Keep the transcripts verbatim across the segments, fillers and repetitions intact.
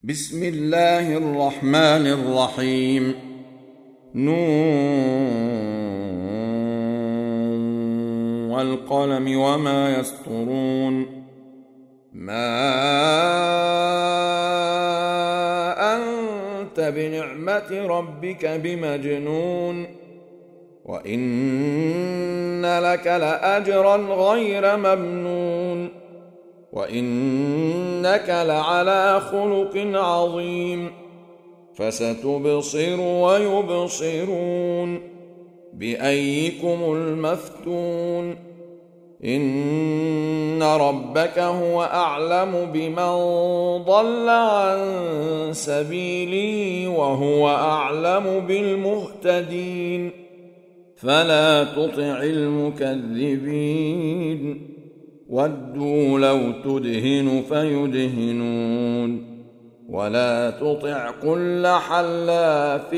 بسم الله الرحمن الرحيم. نون والقلم وما يسطرون. ما أنت بنعمة ربك بمجنون، وإن لك لأجرا غير ممنون، وإنك لعلى خلق عظيم. فستبصر ويبصرون بأيكم المفتون. إن ربك هو أعلم بمن ضل عن سبيله وهو أعلم بالمهتدين. فلا تطع المكذبين، ودوا لو تدهن فيدهنون. ولا تطع كل حلاف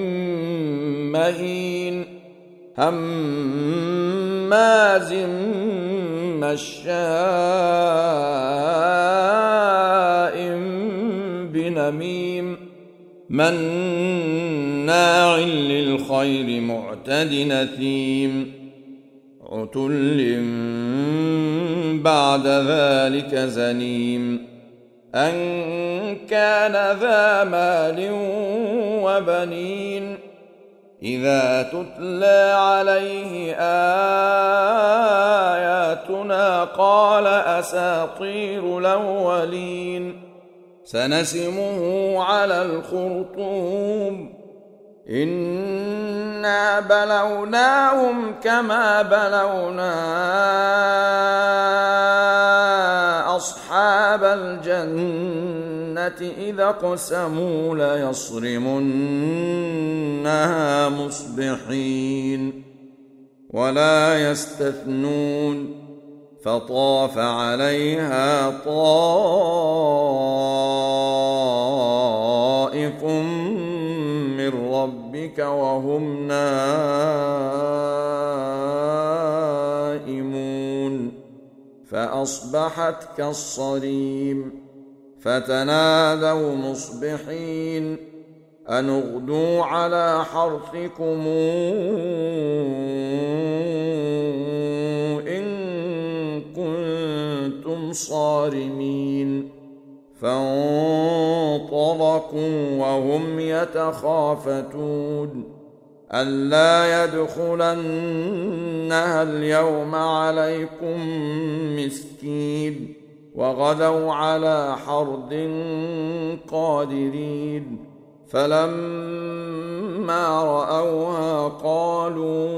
مهين هماز مشاء بنميم مناع للخير معتد نثيم عتل بعد ذلك زنيم أن كان ذا مال وبنين. إذا تتلى عليه آياتنا قال أساطير الأولين. سنسمه على الخرطوم. إنا بلوناهم كما بلونا أصحاب الجنة إذا اقسموا ليصرمنها مصبحين ولا يستثنون. فطاف عليها طائف من ربك وهم نائمون فأصبحت كالصريم. فتنادوا مصبحين أن اغدوا على حرثكم إن كنتم صارمين. فانطلقوا وهم يتخافتون ألا يدخلنها اليوم عليكم مسكين. وغدوا على حرد قادرين. فلما رأوها قالوا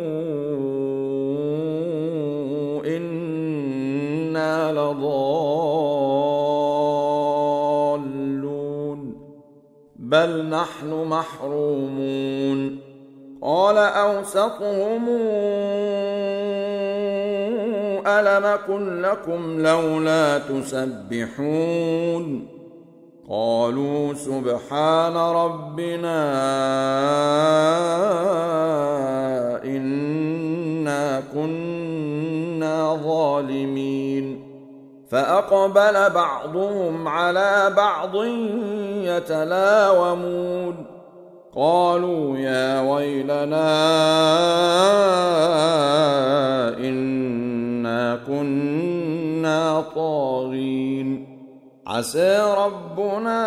إنا لضالون بل نحن محرومون. قال أوسطهم ألم أقل لكم لولا تسبحون. قالوا سبحان ربنا إنا كنا ظالمين. فأقبل بعضهم على بعض يتلاومون قالوا يا ويلنا إنا كنا طاغين. عسى ربنا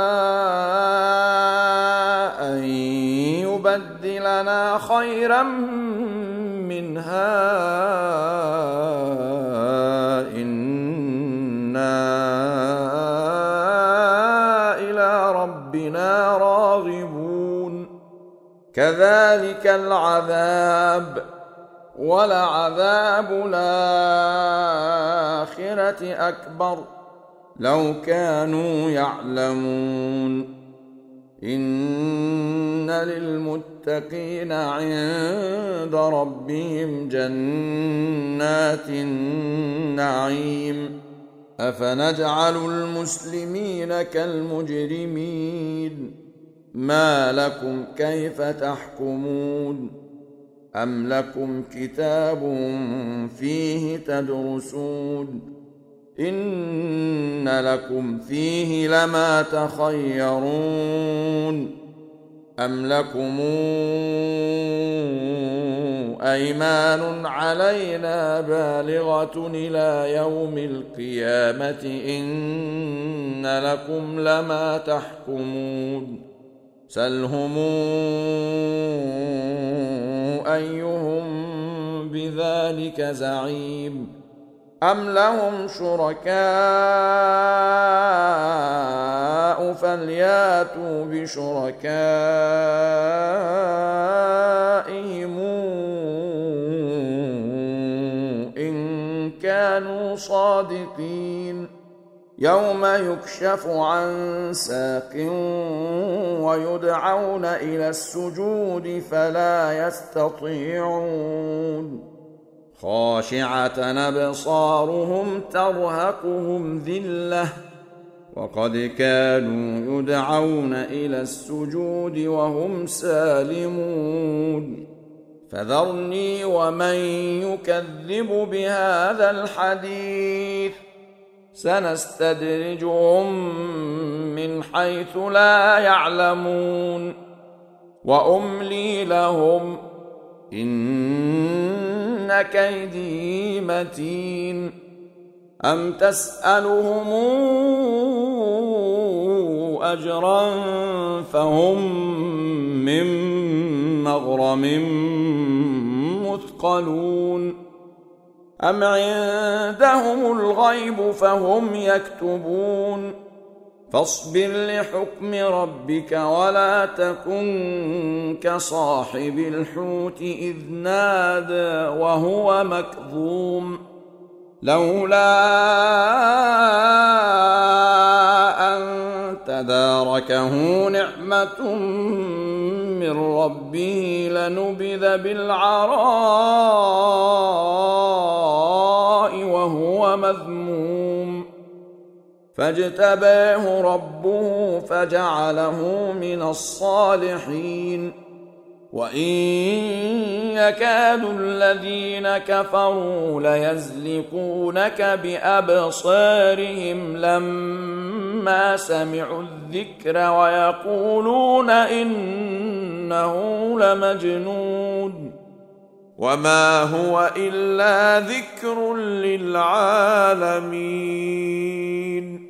أن يبدلنا خيرا منها إنا إلى ربنا راغبون. كذلك العذاب ولعذاب الآخرة أكبر لو كانوا يعلمون. إن للمتقين عند ربهم جنات النعيم. أفنجعل المسلمين كالمجرمين ما لكم كيف تحكمون. أم لكم كتاب فيه تدرسون إن لكم فيه لما تخيرون أم لكم أيمان علينا بالغة إلى يوم القيامة إن لكم لما تحكمون سلهم أيهم بذلك زعيم أم لهم شركاء فلياتوا بشركائهم إن كانوا صادقين يوم يكشف عن ساق ويدعون إلى السجود فلا يستطيعون خاشعة أبصارهم ترهقهم ذلة وقد كانوا يدعون إلى السجود وهم سالمون فذرني ومن يكذب بهذا الحديث سنستدرجهم من حيث لا يعلمون وأملي لهم إن كيدي متين أم تسألهم أجرا فهم من مغرم مثقلون أم عندهم الغيب فهم يكتبون فاصبر لحكم ربك ولا تكن كصاحب الحوت إذ نادى وهو مكظوم لولا أن تداركه نعمة من ربه لنبذ بالعراء وهو مذموم فاجتباه ربه فجعله من الصالحين وإن يكاد الذين كفروا ليزلقونك بأبصارهم لما سمعوا الذكر ويقولون إنه لمجنون وما هو إلا ذكر للعالمين